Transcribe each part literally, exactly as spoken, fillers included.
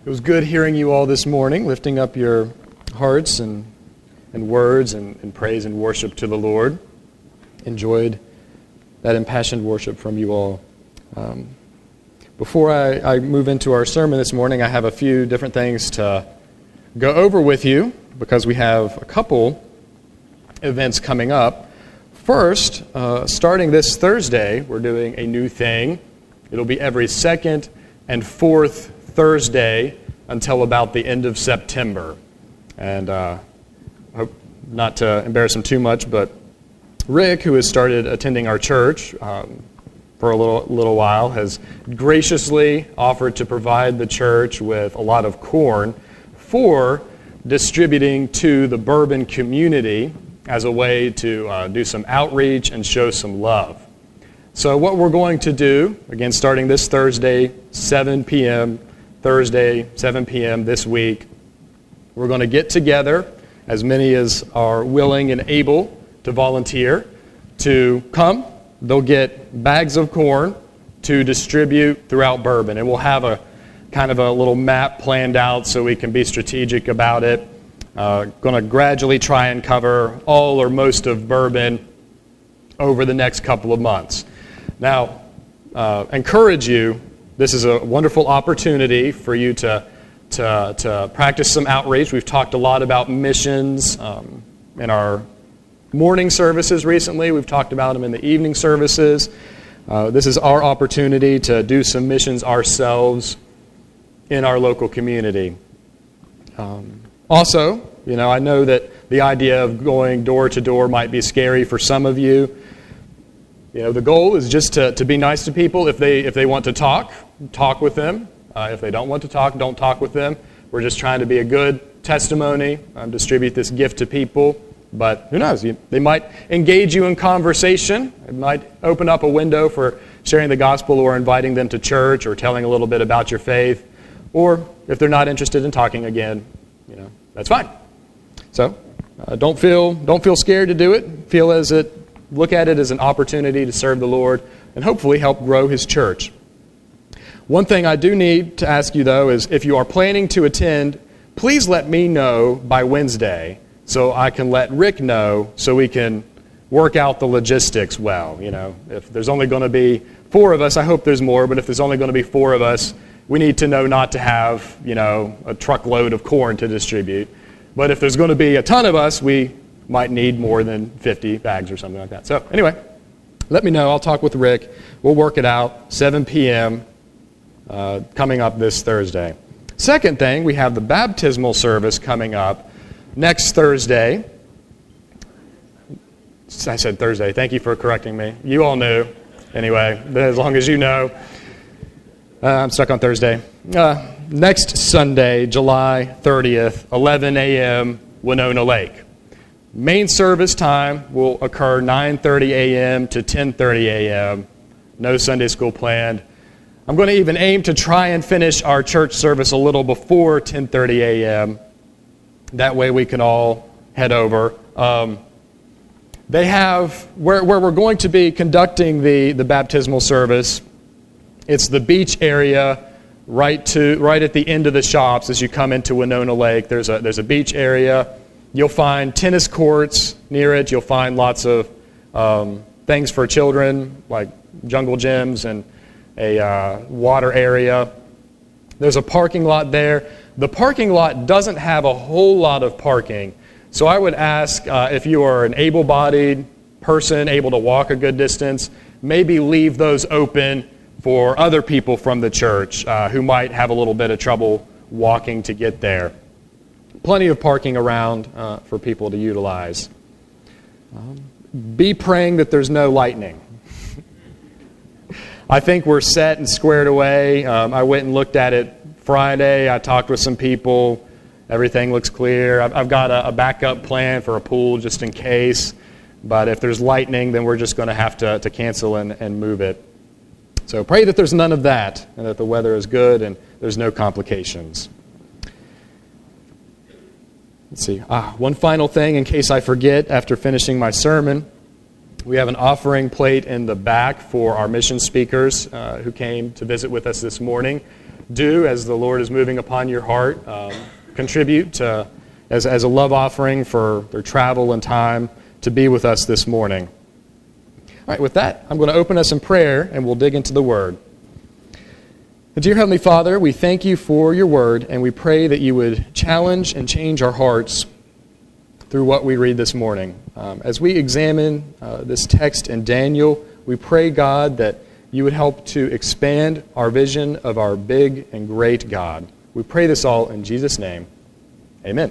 It was good hearing you all this morning, lifting up your hearts and, and words and, and praise and worship to the Lord. Enjoyed that impassioned worship from you all. Um, before I, I move into our sermon this morning, I have a few different things to go over with you because we have a couple events coming up. First, uh, starting this Thursday, we're doing a new thing. It'll be every second and fourth Thursday until about the end of September. And uh, I hope not to embarrass him too much, but Rick, who has started attending our church um, for a little little while, has graciously offered to provide the church with a lot of corn for distributing to the Bourbon community as a way to uh, do some outreach and show some love. So what we're going to do, again starting this Thursday, seven p.m., Thursday, seven p.m. this week, we're going to get together, as many as are willing and able to volunteer, to come. They'll get bags of corn to distribute throughout Bourbon. And we'll have a kind of a little map planned out so we can be strategic about it. Uh, going to gradually try and cover all or most of Bourbon over the next couple of months. Now, uh, encourage you, this is a wonderful opportunity for you to, to, to practice some outreach. We've talked a lot about missions um, in our morning services recently. We've talked about them in the evening services. Uh, this is our opportunity to do some missions ourselves in our local community. Um, also, you know, I know that the idea of going door to door might be scary for some of you. You know, the goal is just to, to be nice to people. If they if they want to talk, talk with them. Uh, if they don't want to talk, don't talk with them. We're just trying to be a good testimony, um, distribute this gift to people. But who knows? You, they might engage you in conversation. It might open up a window for sharing the gospel or inviting them to church or telling a little bit about your faith. Or if they're not interested in talking again, you know, that's fine. So uh, don't feel don't feel scared to do it. Feel as it look at it as an opportunity to serve the Lord and hopefully help grow His church. One thing I do need to ask you, though, is if you are planning to attend, please let me know by Wednesday so I can let Rick know so we can work out the logistics well. You know, if there's only going to be four of us, I hope there's more, but if there's only going to be four of us, we need to know not to have, you know, a truckload of corn to distribute. But if there's going to be a ton of us, we might need more than fifty bags or something like that. So anyway, let me know. I'll talk with Rick. We'll work it out. seven p.m. Uh, coming up this Thursday. Second thing, we have the baptismal service coming up next Thursday. I said Thursday. Thank you for correcting me. You all knew. Anyway, as long as you know. Uh, I'm stuck on Thursday. Uh, next Sunday, July thirtieth, eleven a.m., Winona Lake. Main service time will occur nine thirty a.m. to ten thirty a.m. No Sunday school planned. I'm going to even aim to try and finish our church service a little before ten thirty a.m. That way we can all head over. Um, they have, where, where we're going to be conducting the, the baptismal service, it's the beach area right to right at the end of the shops as you come into Winona Lake. There's a there's a beach area. You'll find tennis courts near it. You'll find lots of um, things for children, like jungle gyms and a uh, water area. There's a parking lot there. The parking lot doesn't have a whole lot of parking. So I would ask uh, if you are an able-bodied person, able to walk a good distance, maybe leave those open for other people from the church uh, who might have a little bit of trouble walking to get there. Plenty of parking around uh, for people to utilize. Um, be praying that there's no lightning. I think we're set and squared away. Um, I went and looked at it Friday. I talked with some people. Everything looks clear. I've, I've got a, a backup plan for a pool just in case. But if there's lightning, then we're just going to have to, to cancel and, and move it. So pray that there's none of that and that the weather is good and there's no complications. Let's see. Ah, one final thing in case I forget after finishing my sermon. We have an offering plate in the back for our mission speakers uh, who came to visit with us this morning. do as the Lord is moving upon your heart. Um, contribute to, as, as a love offering for their travel and time to be with us this morning. All right, with that, I'm going to open us in prayer and we'll dig into the Word. Dear Heavenly Father, we thank you for your Word and we pray that you would challenge and change our hearts through what we read this morning. Um, as we examine uh, this text in Daniel, we pray, God, that you would help to expand our vision of our big and great God. We pray this all in Jesus' name. Amen.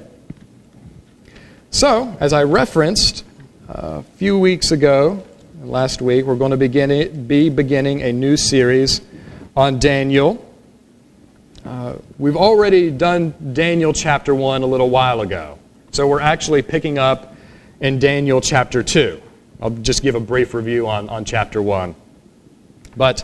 So, as I referenced uh, a few weeks ago, last week, we're going to begin, be beginning a new series on Daniel. Uh, we've already done Daniel chapter one a little while ago. So we're actually picking up in Daniel chapter two. I'll just give a brief review on, on chapter one. But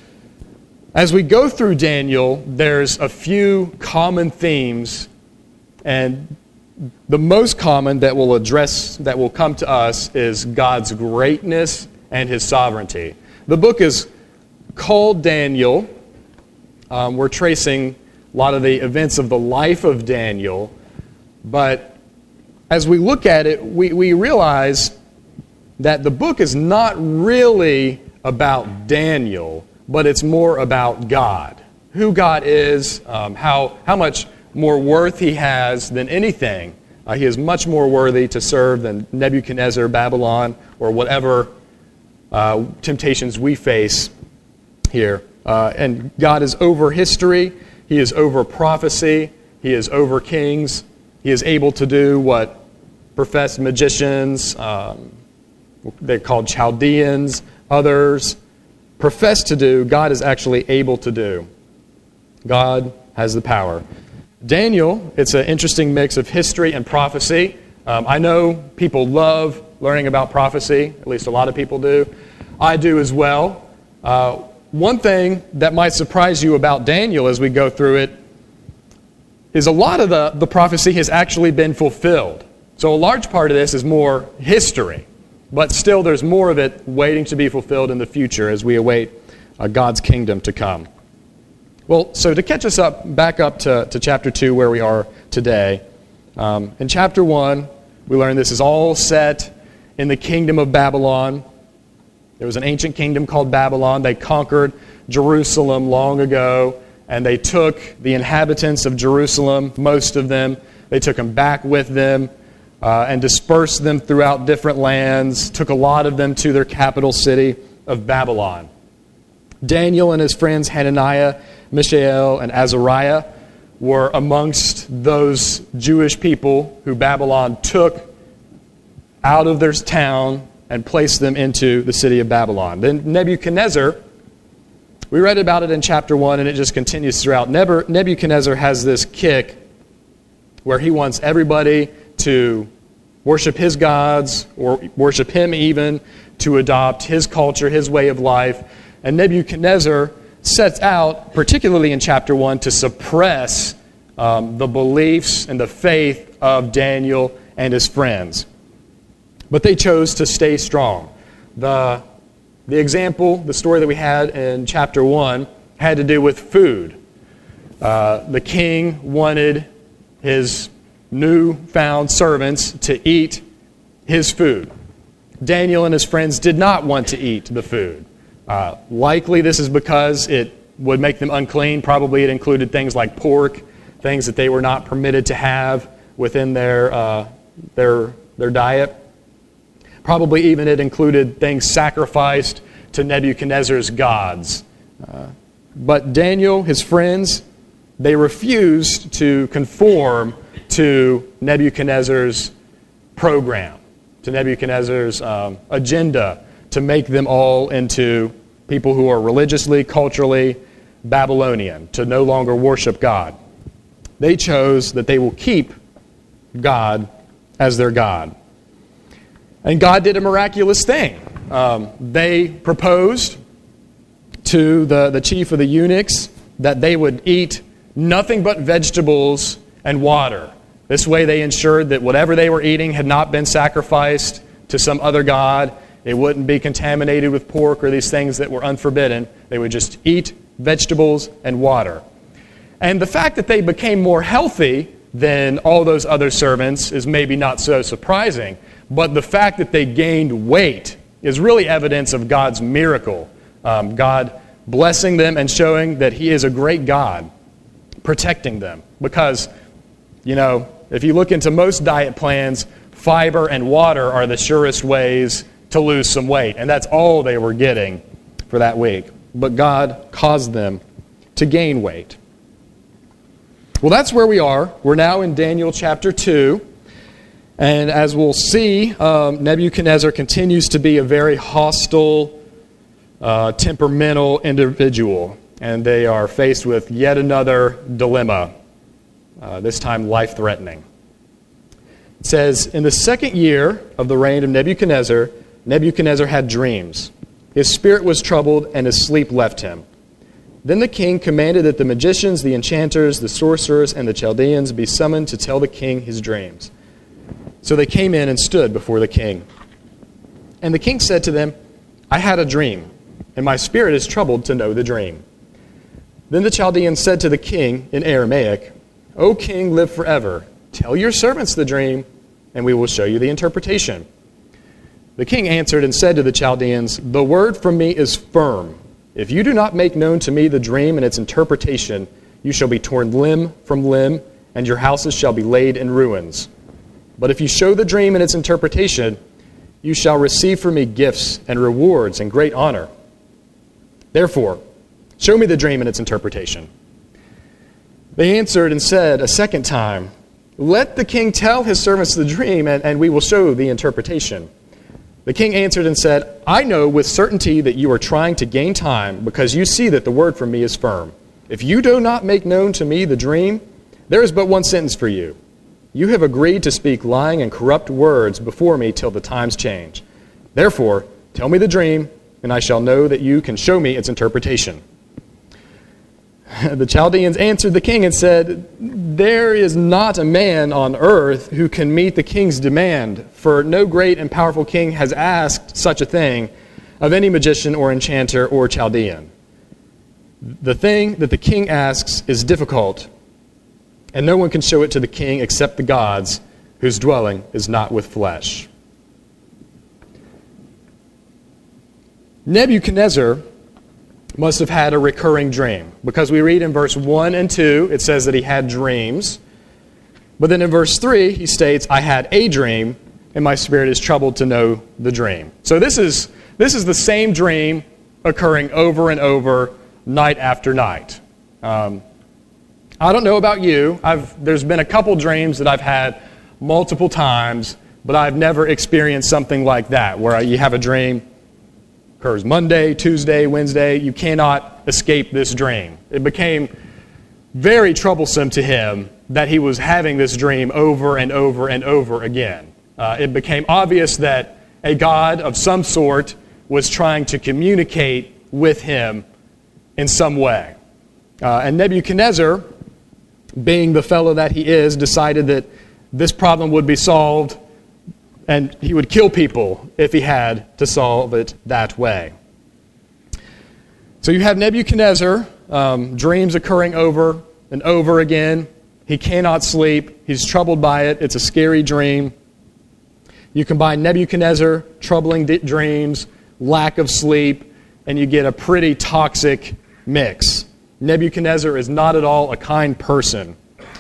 as we go through Daniel, there's a few common themes, and the most common that will address, that will come to us is God's greatness and His sovereignty. The book is called Daniel. Um, we're tracing a lot of the events of the life of Daniel, but as we look at it, we, we realize that the book is not really about Daniel, but it's more about God. Who God is, um, how, how much more worth He has than anything. Uh, he is much more worthy to serve than Nebuchadnezzar, Babylon, or whatever uh, temptations we face here. Uh, and God is over history. He is over prophecy. He is over kings. He is able to do what professed magicians, um, they're called Chaldeans, others profess to do, God is actually able to do. God has the power. Daniel, it's an interesting mix of history and prophecy. Um, I know people love learning about prophecy, at least a lot of people do. I do as well. Uh, one thing that might surprise you about Daniel as we go through it is a lot of the, the prophecy has actually been fulfilled. So a large part of this is more history, but still there's more of it waiting to be fulfilled in the future as we await uh, God's kingdom to come. Well, so to catch us up, back up to, to chapter two where we are today. Um, in chapter one, we learn this is all set in the kingdom of Babylon. There was an ancient kingdom called Babylon. They conquered Jerusalem long ago, and they took the inhabitants of Jerusalem, most of them, they took them back with them, Uh, and dispersed them throughout different lands, took a lot of them to their capital city of Babylon. Daniel and his friends Hananiah, Mishael, and Azariah were amongst those Jewish people who Babylon took out of their town and placed them into the city of Babylon. Then Nebuchadnezzar, we read about it in chapter one, and it just continues throughout. Nebuchadnezzar has this kick where he wants everybody to worship his gods, or worship him even, to adopt his culture, his way of life. And Nebuchadnezzar sets out, particularly in chapter one, to suppress um, the beliefs and the faith of Daniel and his friends. But they chose to stay strong. The, the example, the story that we had in chapter one, had to do with food. Uh, the king wanted his newfound servants to eat his food. Daniel and his friends did not want to eat the food. Uh, likely this is because it would make them unclean. Probably it included things like pork, things that they were not permitted to have within their uh, their their diet. Probably even it included things sacrificed to Nebuchadnezzar's gods. Uh, but Daniel, his friends, they refused to conform to Nebuchadnezzar's program, to Nebuchadnezzar's um, agenda to make them all into people who are religiously, culturally Babylonian, to no longer worship God. They chose that they will keep God as their God. And God did a miraculous thing. Um, they proposed to the, the chief of the eunuchs that they would eat nothing but vegetables and water. This way they ensured that whatever they were eating had not been sacrificed to some other god. It wouldn't be contaminated with pork or these things that were unforbidden. They would just eat vegetables and water. And the fact that they became more healthy than all those other servants is maybe not so surprising. But the fact that they gained weight is really evidence of God's miracle. Um, God blessing them and showing that He is a great God, protecting them. Because, you know, if you look into most diet plans, fiber and water are the surest ways to lose some weight. And that's all they were getting for that week. But God caused them to gain weight. Well, that's where we are. We're now in Daniel chapter two. And as we'll see, um, Nebuchadnezzar continues to be a very hostile, uh, temperamental individual. And they are faced with yet another dilemma, uh, this time life-threatening. It says, in the second year of the reign of Nebuchadnezzar, Nebuchadnezzar had dreams. His spirit was troubled, and his sleep left him. Then the king commanded that the magicians, the enchanters, the sorcerers, and the Chaldeans be summoned to tell the king his dreams. So they came in and stood before the king. And the king said to them, I had a dream, and my spirit is troubled to know the dream. Then the Chaldeans said to the king in Aramaic, O king, live forever. Tell your servants the dream, and we will show you the interpretation. The king answered and said to the Chaldeans, the word from me is firm. If you do not make known to me the dream and its interpretation, you shall be torn limb from limb, and your houses shall be laid in ruins. But if you show the dream and its interpretation, you shall receive from me gifts and rewards and great honor. Therefore, show me the dream and its interpretation. They answered and said a second time, let the king tell his servants the dream, and, and we will show the interpretation. The king answered and said, I know with certainty that you are trying to gain time, because you see that the word from me is firm. If you do not make known to me the dream, there is but one sentence for you. You have agreed to speak lying and corrupt words before me till the times change. Therefore, tell me the dream, and I shall know that you can show me its interpretation. The Chaldeans answered the king and said, there is not a man on earth who can meet the king's demand, for no great and powerful king has asked such a thing of any magician or enchanter or Chaldean. The thing that the king asks is difficult, and no one can show it to the king except the gods, whose dwelling is not with flesh. Nebuchadnezzar must have had a recurring dream, because we read in verse one and two, it says that he had dreams. But then in verse three, he states, I had a dream, and my spirit is troubled to know the dream. So this is, this is the same dream occurring over and over, night after night. Um, I don't know about you. I've, there's been a couple dreams that I've had multiple times, but I've never experienced something like that, where you have a dream, occurs Monday, Tuesday, Wednesday. You cannot escape this dream. It became very troublesome to him that he was having this dream over and over and over again. Uh, it became obvious that a god of some sort was trying to communicate with him in some way. Uh, and Nebuchadnezzar, being the fellow that he is, decided that this problem would be solved, and he would kill people if he had to solve it that way. So you have Nebuchadnezzar, um, dreams occurring over and over again. He cannot sleep. He's troubled by it. It's a scary dream. You combine Nebuchadnezzar, troubling d- dreams, lack of sleep, and you get a pretty toxic mix. Nebuchadnezzar is not at all a kind person.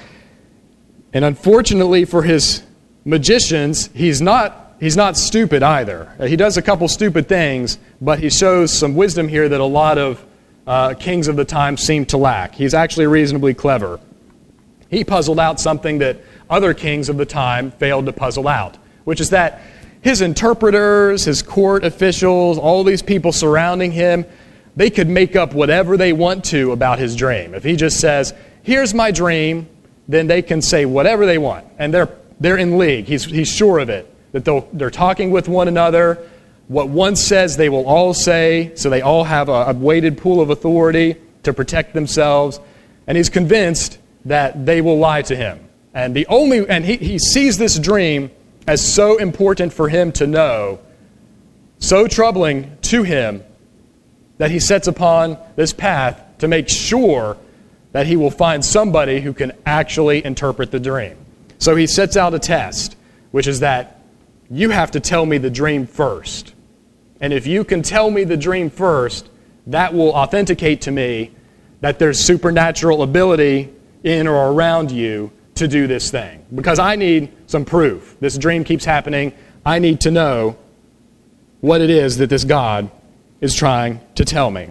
And unfortunately for his magicians, he's not he's not stupid either. He does a couple stupid things, but he shows some wisdom here that a lot of uh, kings of the time seem to lack. He's actually reasonably clever. He puzzled out something that other kings of the time failed to puzzle out, which is that his interpreters, his court officials, all these people surrounding him, they could make up whatever they want to about his dream. If he just says, here's my dream, then they can say whatever they want. And they're they're in league. He's he's sure of it. That they'll, they're talking with one another. What one says, they will all say. So they all have a, a weighted pool of authority to protect themselves. And he's convinced that they will lie to him. And the only and he, he sees this dream as so important for him to know, so troubling to him, that he sets upon this path to make sure that he will find somebody who can actually interpret the dream. So he sets out a test, which is that you have to tell me the dream first. And if you can tell me the dream first, that will authenticate to me that there's supernatural ability in or around you to do this thing. Because I need some proof. This dream keeps happening. I need to know what it is that this God is trying to tell me.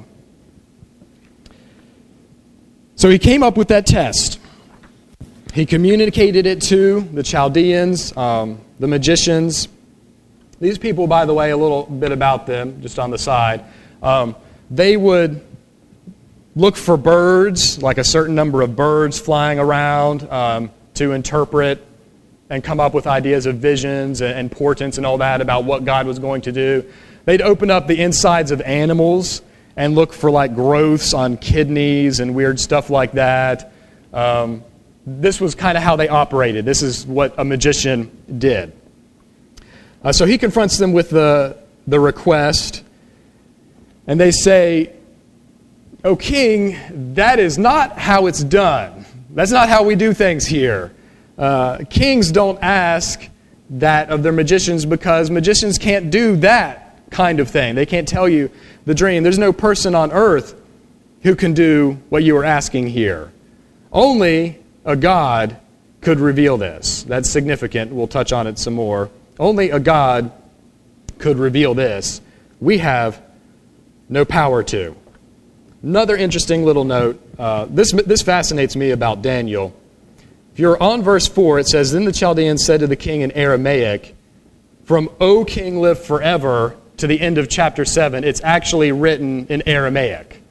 So he came up with that test. He communicated it to the Chaldeans, um, the magicians. These people, by the way, a little bit about them, just on the side. Um, they would look for birds, like a certain number of birds flying around, um, to interpret and come up with ideas of visions and, and portents and all that about what God was going to do. They'd open up the insides of animals and look for like growths on kidneys and weird stuff like that. Um, this was kind of how they operated. This is what a magician did. Uh, so he confronts them with the, the request, and they say, "O king, that is not how it's done. That's not how we do things here. Uh, kings don't ask that of their magicians because magicians can't do that kind of thing. They can't tell you the dream. There's no person on earth who can do what you are asking here. Only a God could reveal this." That's significant. We'll touch on it some more. Only a God could reveal this. We have no power to. Another interesting little note. Uh, this, this fascinates me about Daniel. If you're on verse four, it says, "Then the Chaldeans said to the king in Aramaic," from "O king, live forever" to the end of chapter seven, it's actually written in Aramaic.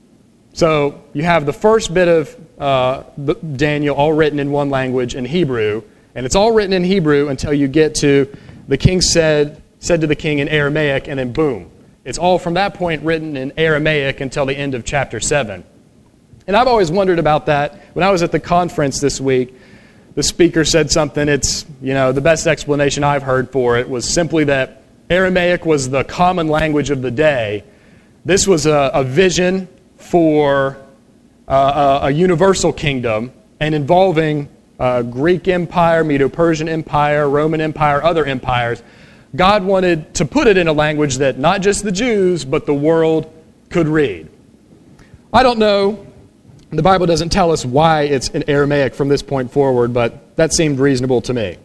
So you have the first bit of uh, Daniel all written in one language, in Hebrew, and it's all written in Hebrew until you get to the king said, said to the king in Aramaic, and then boom. It's all from that point written in Aramaic until the end of chapter seven. And I've always wondered about that. When I was at the conference this week, the speaker said something. It's, you know, the best explanation I've heard for it was simply that Aramaic was the common language of the day. This was a, a vision for uh, a, a universal kingdom and involving uh, Greek Empire, Medo-Persian Empire, Roman Empire, other empires. God wanted to put it in a language that not just the Jews, but the world could read. I don't know. The Bible doesn't tell us why it's in Aramaic from this point forward, but that seemed reasonable to me.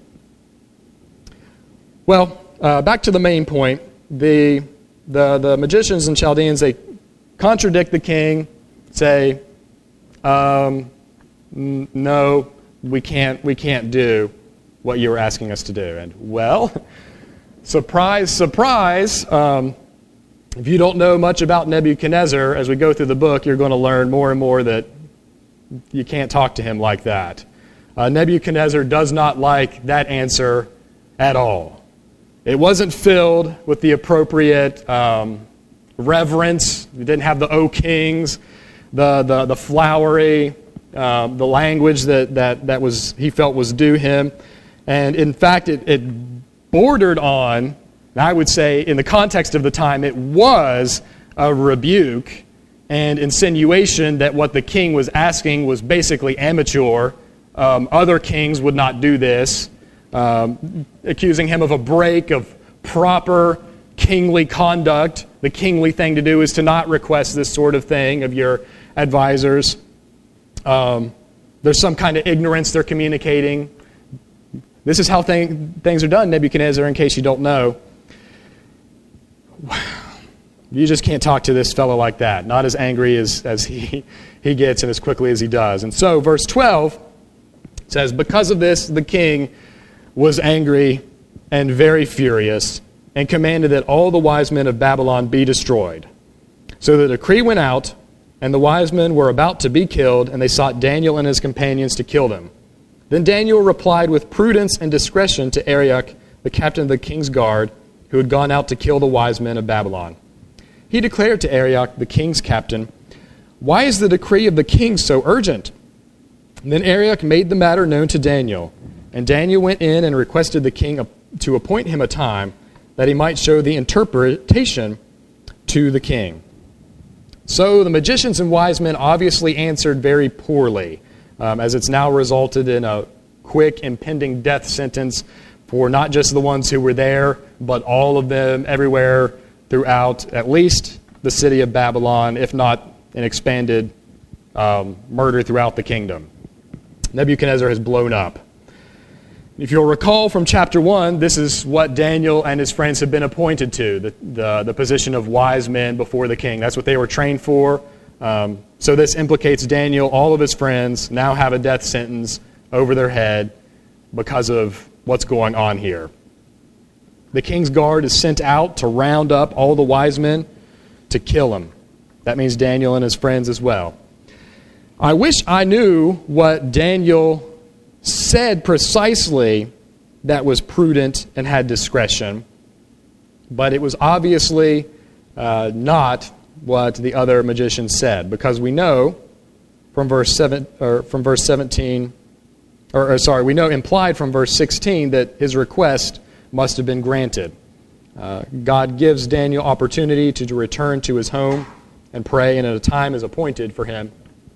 Well, uh, back to the main point. The, the, the magicians and Chaldeans, they contradict the king, say, um, n- no, we can't, we can't do what you were asking us to do. And, well, surprise, surprise, um, if you don't know much about Nebuchadnezzar, as we go through the book, you're going to learn more and more that you can't talk to him like that. Uh, Nebuchadnezzar does not like that answer at all. It wasn't filled with the appropriate um, reverence. It didn't have the "O kings," the the, the flowery, um, the language that, that, that was he felt was due him. And in fact, it, it bordered on, I would say, in the context of the time, it was a rebuke and insinuation that what the king was asking was basically amateur. Um, other kings would not do this, um, accusing him of a break of proper kingly conduct. The kingly thing to do is to not request this sort of thing of your advisors. Um, there's some kind of ignorance they're communicating. This is how thing, things are done, Nebuchadnezzar, in case you don't know. You just can't talk to this fellow like that. Not as angry as, as he, he gets and as quickly as he does. And so verse twelve says, "Because of this, the king was angry and very furious and commanded that all the wise men of Babylon be destroyed. So the decree went out, and the wise men were about to be killed, and they sought Daniel and his companions to kill them. Then Daniel replied with prudence and discretion to Arioch, the captain of the king's guard, who had gone out to kill the wise men of Babylon. He declared to Arioch, the king's captain, 'Why is the decree of the king so urgent?' And then Arioch made the matter known to Daniel, and Daniel went in and requested the king to appoint him a time that he might show the interpretation to the king." So the magicians and wise men obviously answered very poorly, um, as it's now resulted in a quick impending death sentence for not just the ones who were there, but all of them everywhere throughout at least the city of Babylon, if not an expanded um, murder throughout the kingdom. Nebuchadnezzar has blown up. If you'll recall from chapter one, this is what Daniel and his friends have been appointed to, the, the, the position of wise men before the king. That's what they were trained for. Um, so this implicates Daniel, all of his friends now have a death sentence over their head because of what's going on here. The king's guard is sent out to round up all the wise men to kill him. That means Daniel and his friends as well. I wish I knew what Daniel said precisely that was prudent and had discretion, but it was obviously uh, not what the other magicians said, because we know from verse seven or from verse seventeen, or, or sorry, we know implied from verse sixteen that his request must have been granted. Uh, God gives Daniel opportunity to, to return to his home and pray, and at a time is appointed for him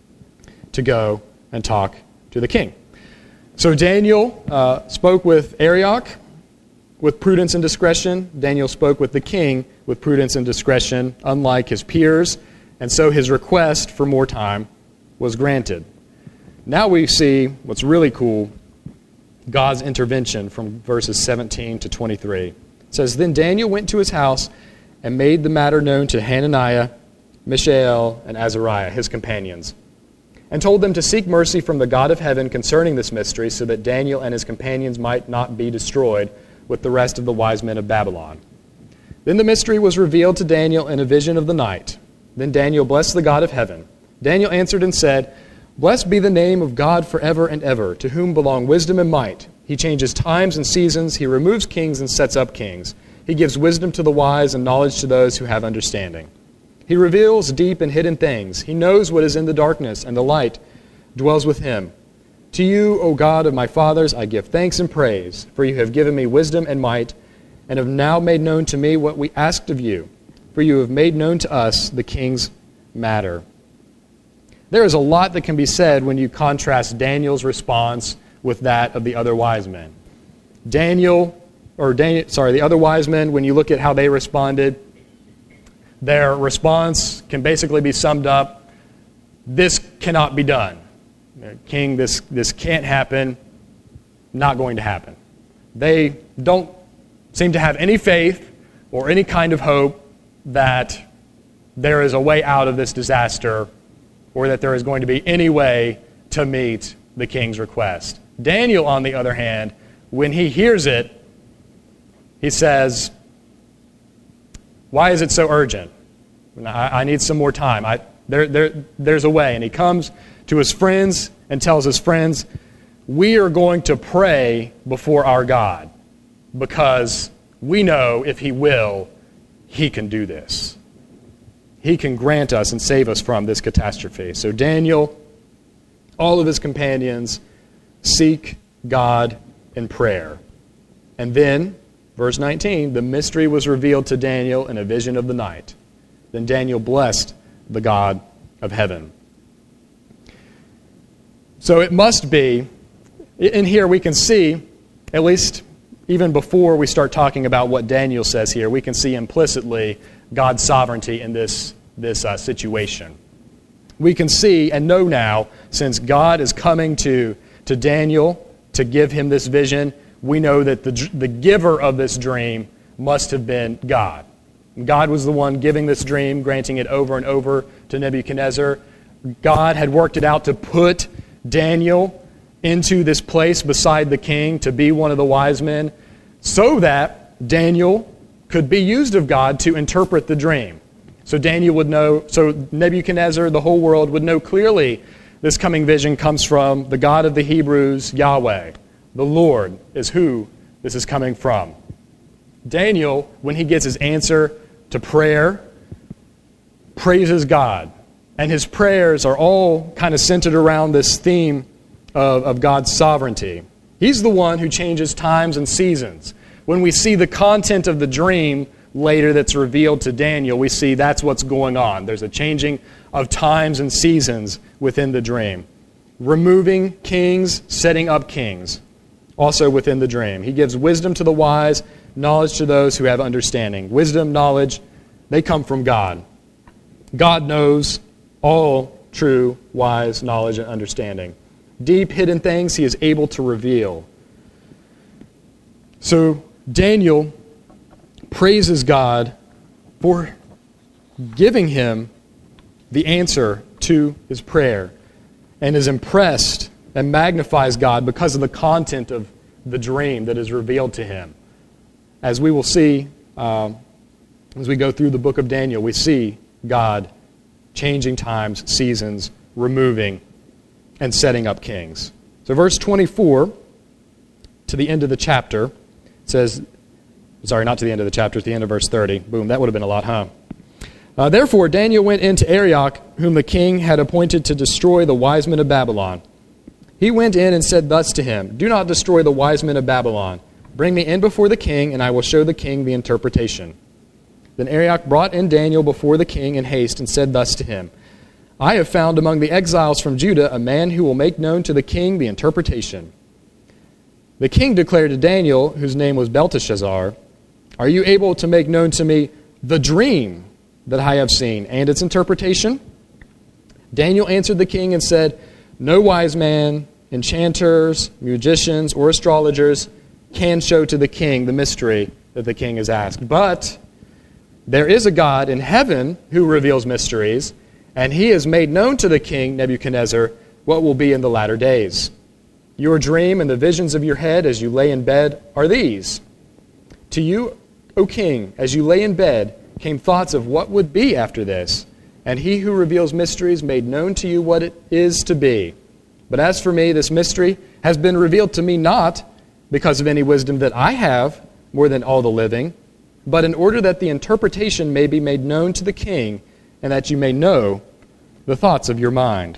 to go and talk to the king. So Daniel uh, spoke with Arioch with prudence and discretion. Daniel spoke with the king with prudence and discretion, unlike his peers, and so his request for more time was granted. Now we see what's really cool, God's intervention from verses seventeen to twenty-three. It says, Then Daniel went to his house and made the matter known to Hananiah, Mishael, and Azariah, his companions, and told them to seek mercy from the God of heaven concerning this mystery, so that Daniel and his companions might not be destroyed with the rest of the wise men of Babylon. Then the mystery was revealed to Daniel in a vision of the night. Then Daniel blessed the God of heaven. Daniel answered and said, Blessed be the name of God forever and ever, to whom belong wisdom and might. He changes times and seasons. He removes kings and sets up kings. He gives wisdom to the wise and knowledge to those who have understanding. He reveals deep and hidden things. He knows what is in the darkness, and the light dwells with him. To you, O God of my fathers, I give thanks and praise, for you have given me wisdom and might, and have now made known to me what we asked of you, for you have made known to us the king's matter. There is a lot that can be said when you contrast Daniel's response with that of the other wise men. Daniel, or Daniel, sorry, the other wise men, when you look at how they responded, their response can basically be summed up, this cannot be done. King, this, this can't happen, not going to happen. They don't seem to have any faith or any kind of hope that there is a way out of this disaster, or that there is going to be any way to meet the king's request. Daniel, on the other hand, when he hears it, he says, why is it so urgent? I, I need some more time. I, there, there, there's a way. And he comes to his friends and tells his friends, we are going to pray before our God, because we know if he will, he can do this. He can grant us and save us from this catastrophe. So Daniel, all of his companions, seek God in prayer. And then, verse nineteen, the mystery was revealed to Daniel in a vision of the night. Then Daniel blessed the God of heaven. So it must be, in here we can see, at least even before we start talking about what Daniel says here, we can see implicitly God's sovereignty in this, this uh, situation. We can see and know now, since God is coming to, to Daniel to give him this vision, we know that the, the giver of this dream must have been God. God was the one giving this dream, granting it over and over to Nebuchadnezzar. God had worked it out to put Daniel into this place beside the king to be one of the wise men, so that Daniel could be used of God to interpret the dream. So Daniel would know, so Nebuchadnezzar, the whole world, would know clearly this coming vision comes from the God of the Hebrews, Yahweh. The Lord is who this is coming from. Daniel, when he gets his answer to prayer, praises God. And his prayers are all kind of centered around this theme of, of God's sovereignty. He's the one who changes times and seasons. When we see the content of the dream later that's revealed to Daniel, we see that's what's going on. There's a changing of times and seasons within the dream. Removing kings, setting up kings, also within the dream. He gives wisdom to the wise, knowledge to those who have understanding. Wisdom, knowledge, they come from God. God knows all true, wise knowledge and understanding. Deep hidden things he is able to reveal. So Daniel praises God for giving him the answer to his prayer and is impressed and magnifies God because of the content of the dream that is revealed to him. As we will see uh, as we go through the book of Daniel, we see God changing times, seasons, removing, and setting up kings. So verse twenty-four to the end of the chapter says, sorry, not to the end of the chapter, to the end of verse thirty. Boom, that would have been a lot, huh? Uh, Therefore Daniel went into Arioch, whom the king had appointed to destroy the wise men of Babylon. He went in and said thus to him, Do not destroy the wise men of Babylon. Bring me in before the king, and I will show the king the interpretation. Then Arioch brought in Daniel before the king in haste and said thus to him, I have found among the exiles from Judah a man who will make known to the king the interpretation. The king declared to Daniel, whose name was Belteshazzar, Are you able to make known to me the dream that I have seen and its interpretation? Daniel answered the king and said, No wise man, enchanters, magicians, or astrologers can show to the king the mystery that the king has asked. But there is a God in heaven who reveals mysteries, and he has made known to the king Nebuchadnezzar what will be in the latter days. Your dream and the visions of your head as you lay in bed are these. To you, O king, as you lay in bed, came thoughts of what would be after this, and he who reveals mysteries made known to you what it is to be. But as for me, this mystery has been revealed to me not because of any wisdom that I have more than all the living, but in order that the interpretation may be made known to the king, and that you may know the thoughts of your mind.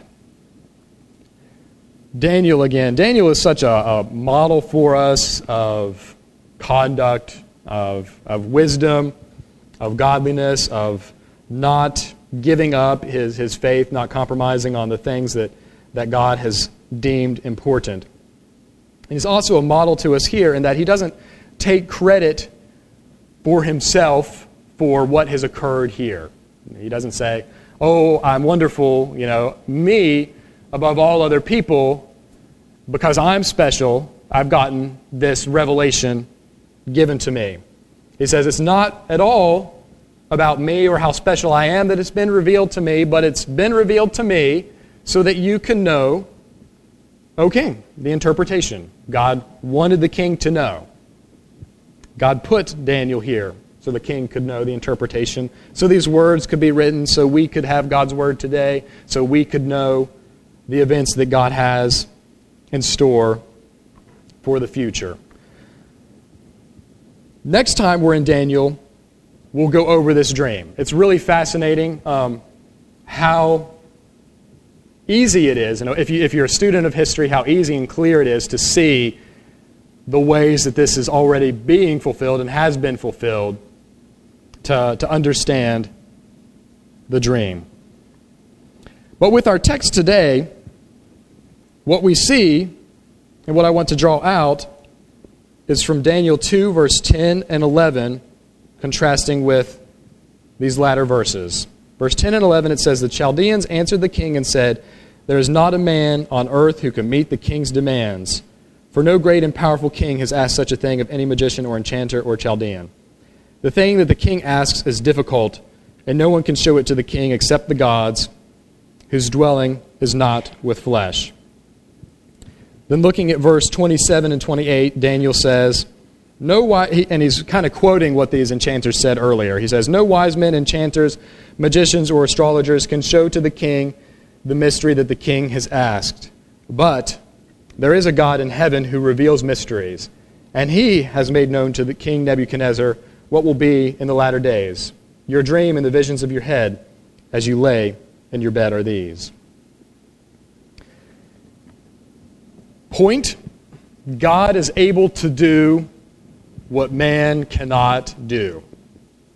Daniel again. Daniel is such a, a model for us of conduct, of, of wisdom, of godliness, of not giving up his, his faith, not compromising on the things that, that God has deemed important. And he's also a model to us here in that he doesn't take credit for himself for what has occurred here. He doesn't say, oh, I'm wonderful, you know, me above all other people, because I'm special, I've gotten this revelation given to me. He says it's not at all about me or how special I am that it's been revealed to me, but it's been revealed to me so that you can know, O king, the interpretation. God wanted the king to know. God put Daniel here so the king could know the interpretation, so these words could be written, so we could have God's word today, so we could know the events that God has in store for the future. Next time we're in Daniel, we'll go over this dream. It's really fascinating um, how easy it is, and if, you, if you're a student of history, how easy and clear it is to see the ways that this is already being fulfilled and has been fulfilled, to, to understand the dream. But with our text today, what we see and what I want to draw out is from Daniel two, verse ten and eleven, contrasting with these latter verses. Verse ten and eleven, it says, The Chaldeans answered the king and said, There is not a man on earth who can meet the king's demands, for no great and powerful king has asked such a thing of any magician or enchanter or Chaldean. The thing that the king asks is difficult, and no one can show it to the king except the gods, whose dwelling is not with flesh. Then looking at verse twenty-seven and twenty-eight, Daniel says, No wise, and he's kind of quoting what these enchanters said earlier. He says, No wise men, enchanters, magicians, or astrologers can show to the king the mystery that the king has asked. But there is a God in heaven who reveals mysteries, and he has made known to the king Nebuchadnezzar what will be in the latter days. Your dream and the visions of your head as you lay in your bed are these. Point, God is able to do what man cannot do.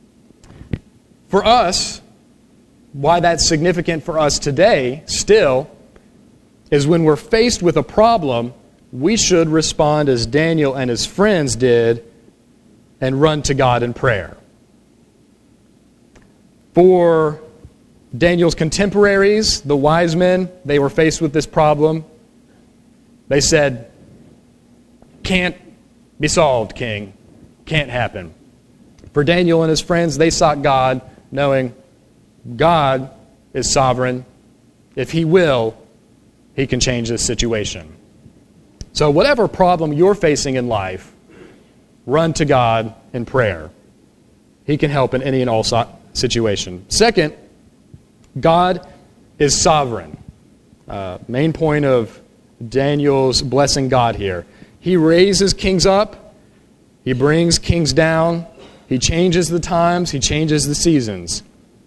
For us, why that's significant for us today still is when we're faced with a problem, we should respond as Daniel and his friends did and run to God in prayer. For Daniel's contemporaries, the wise men, they were faced with this problem. They said, "Can't be solved, king. Can't happen." For Daniel and his friends, they sought God, knowing God is sovereign. If He will, He can change this situation. So whatever problem you're facing in life, run to God in prayer. He can help in any and all situation. Second, God is sovereign. Uh, main point of Daniel's blessing God here. He raises kings up. He brings kings down. He changes the times. He changes the seasons.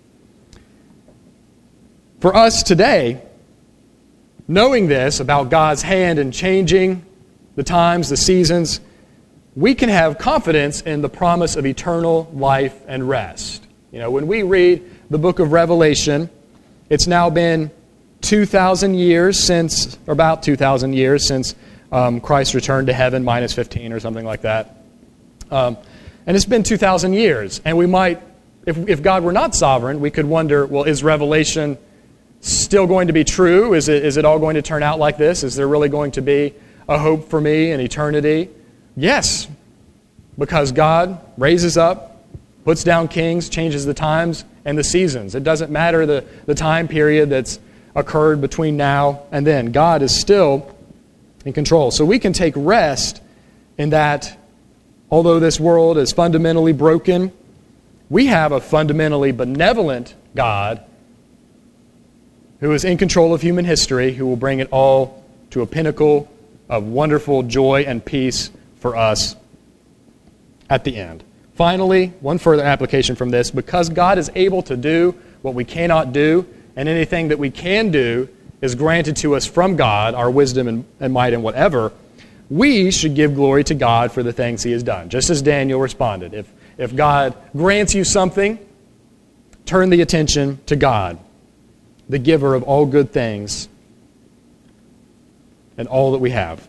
For us today, knowing this about God's hand in changing the times, the seasons, we can have confidence in the promise of eternal life and rest. You know, when we read the book of Revelation, it's now been two thousand years since, or about two thousand years since um, Christ returned to heaven, minus fifteen or something like that. Um, and it's been two thousand years. And we might, if, if God were not sovereign, we could wonder, well, is Revelation still going to be true? Is it, is it all going to turn out like this? Is there really going to be a hope for me in eternity? Yes, because God raises up, puts down kings, changes the times and the seasons. It doesn't matter the, the time period that's occurred between now and then. God is still in control. So we can take rest in that, although this world is fundamentally broken, we have a fundamentally benevolent God who is in control of human history, who will bring it all to a pinnacle of wonderful joy and peace for us at the end. Finally, one further application from this: because God is able to do what we cannot do, and anything that we can do is granted to us from God, our wisdom and, and might and whatever, we should give glory to God for the things He has done. Just as Daniel responded. If, if God grants you something, turn the attention to God, the giver of all good things and all that we have.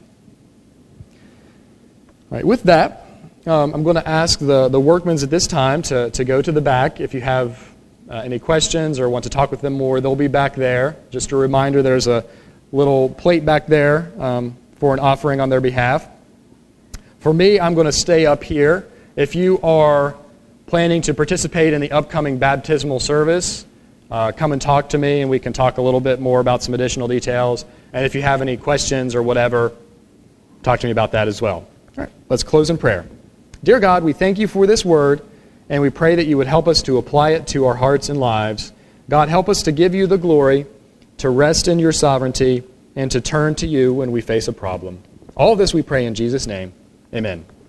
All right, with that, um, I'm going to ask the, the workmans at this time to, to go to the back. If you have uh, any questions or want to talk with them more, they'll be back there. Just a reminder, there's a little plate back there um, for an offering on their behalf. For me, I'm going to stay up here. If you are planning to participate in the upcoming baptismal service, Uh, come and talk to me, and we can talk a little bit more about some additional details. And if you have any questions or whatever, talk to me about that as well. All right, let's close in prayer. Dear God, we thank you for this word, and we pray that you would help us to apply it to our hearts and lives. God, help us to give you the glory, to rest in your sovereignty, and to turn to you when we face a problem. All of this we pray in Jesus' name. Amen.